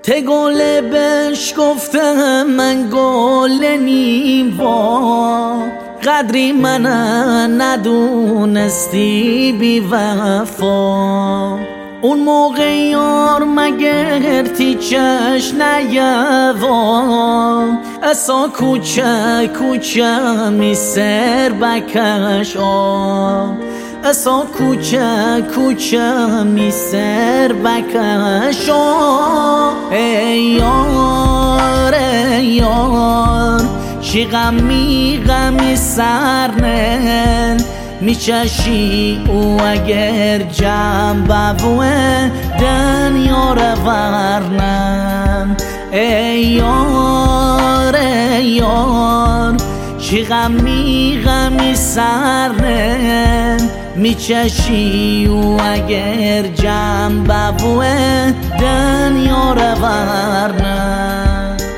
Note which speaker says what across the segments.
Speaker 1: ته گله بش گفته من گله نیم با قدری من ندونستی بی وفا اون موقع یار مگر تیچش نیوا اسا کوچه کوچه می سر بکش اسا کوچه کوچه می سر بکش ای یار ای یار چی غمی سرنن میچشی او اگر جنبه بوه دنیا رو ورنن ای یار ای یار چی غمی سرنن میچشی او اگر جنبه بوه دنیا رو ورنن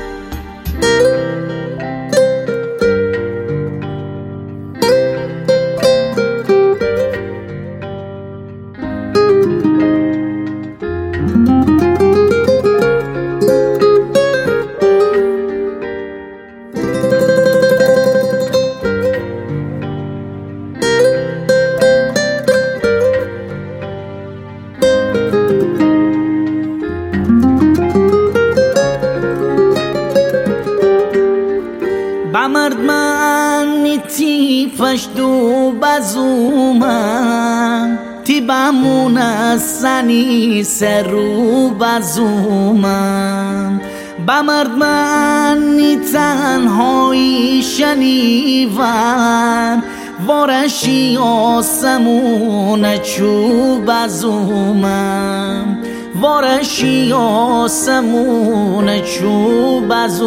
Speaker 1: بمرد من نیتی پشتو بزومم تی بمونه سنی سر رو بزومم بمرد من نی تنهایی شنیون وارشی آسمون چو بزومم وارشی آسمون چو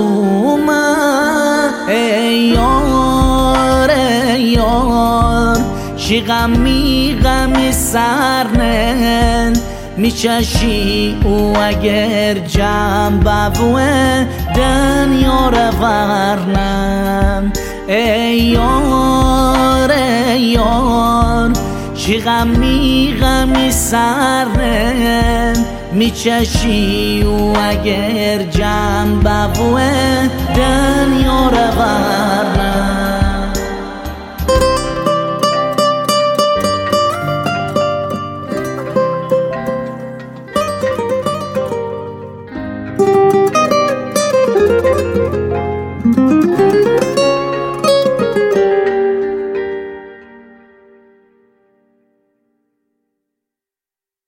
Speaker 1: بزومم ای یار ای یار چی غمی سرنن میچشی او اگر جنبه بوه دنیا رو ورنن ای یار ای یار چی غمی سرنن میچشی او اگر جنبه بوه دنیا